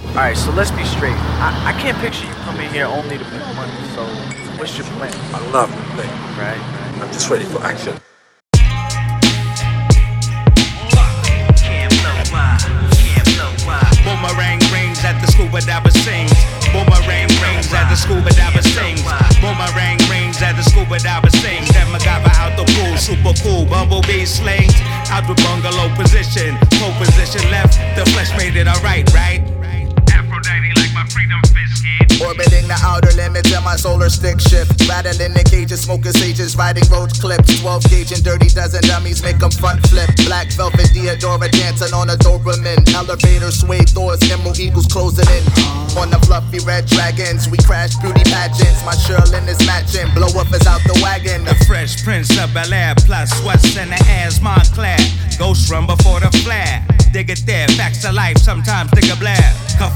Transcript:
Alright, so let's be straight. I can't picture you coming here only to make money, so what's your plan? I love the thing. Right? I'm just ready for action. Boomerang rings at the scuba diver sings. Boomerang rings at the scuba diver sings. Boomerang rings at the scuba diver sings. That MacGyver out the pool, super cool. Bumblebee slings out the bungalow position. Pole position left, the flesh made it alright, right? Aphrodite like my freedom fist, kid. Orbiting the outer limits and my solar stick shift. Rattling the cages, smoking sages, riding road clips. 12 gauge and dirty dozen dummies make them front flip. Black velvet Deodora dancing on a Doberman. Elevator sway doors, emerald eagles closing in. On the fluffy red dragons, we crash beauty pageants. My Sherlin is matching, blow up is out the wagon. The Fresh Prince of Bel-Air, plus what's in the ass, Montclair. Ghost run before the flare. Dig it there, facts of life, sometimes dig a blare. Cuff